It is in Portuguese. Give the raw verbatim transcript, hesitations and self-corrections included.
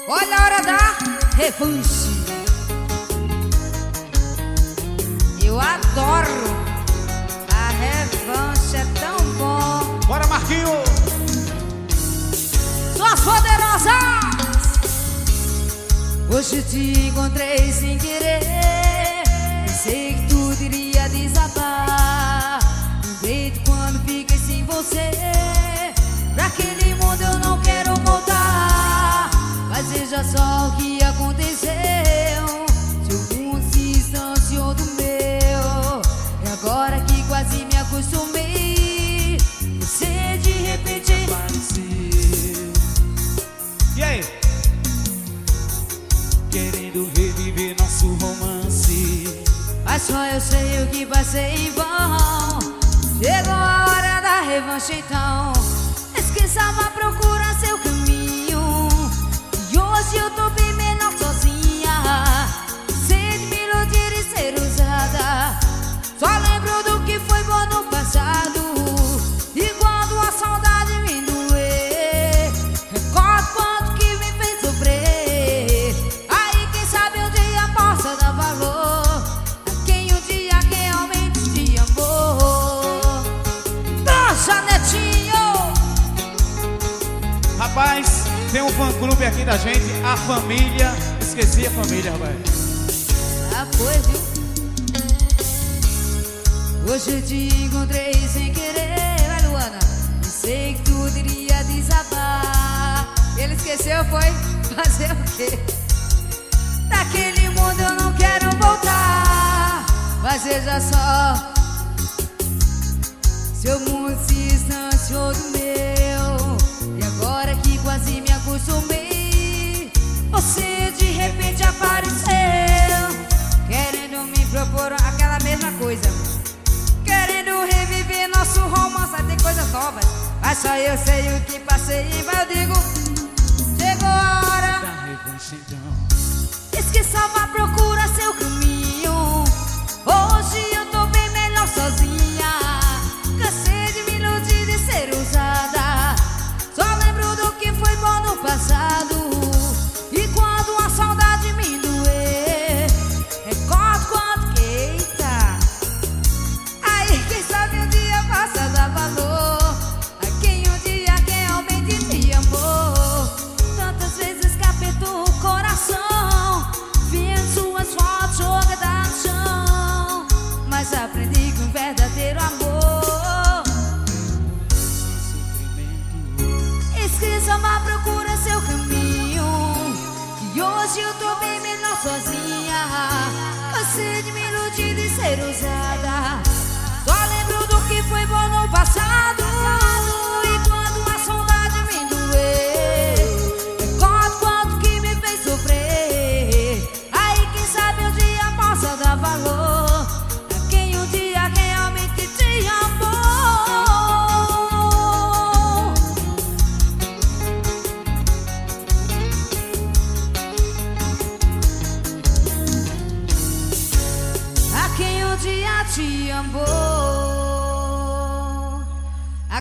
Olha a hora da revanche. Eu adoro. A revanche é tão bom. Bora, Marquinho! Suas poderosas! Hoje te encontrei sem querer. Pensei que tudo iria desabar. Lembrei de quando fiquei sem você. Pra aquele mundo eu não quero voltar. Mas veja só o que aconteceu. Seu mundo se distanciou do meu. E agora que quase me acostumei, você de repente apareceu. E aí? Querendo reviver nosso romance. Mas só eu sei o que passei em vão. Chegou a hora da revanche então. Esqueça, vá procurar seu caminho. E hoje eu tô bem menor sozinha. Sem me iludir e ser usada. Só lembro do que foi bom no passado. E quando a saudade me doer, recordo quanto que me fez sofrer. Aí quem sabe um dia possa dar valor a quem um dia realmente te amou. Dança, Netinho! Rapaz, tem um fã-clube aqui da gente, a família. Esqueci a família, rapaz. Ah, foi, viu? Hoje eu te encontrei sem querer, vai, Luana. Pensei que tudo iria desabar. Ele esqueceu, foi fazer o quê? Daquele mundo eu não quero voltar. Mas veja só, seu mundo se distanciou do meu. E agora que quase me acostumei, você de repente apareceu, querendo me propor aquela mesma coisa. Querendo reviver nosso romance, tem coisas novas. Mas só eu sei o que passei e eu digo, chegou a hora da revanche então. Esqueça, vá procurar seu caminho. Hoje eu tô bem melhor sozinha. Cansei de me iludir e ser usada. Só lembro do que foi bom no passado. E quando a saudade me doer, recordo quanto que eita. Aí quem sabe um dia possa dar valor a quem um dia realmente te amou. Tantas vezes que apertou o coração, vendo suas fotos jogadas no chão. Mas aprendi que um verdadeiro amor, esqueça, vá procura seu caminho. Que hoje eu tô bem menor sozinha. Cansei de me iludir e ser usada. Só lembro do que foi bom no passado. E quando a saudade me doer, recordo quanto que me fez sofrer. Aí quem sabe um dia possa dar valor a quem um dia realmente te amou. A quem um dia te amou.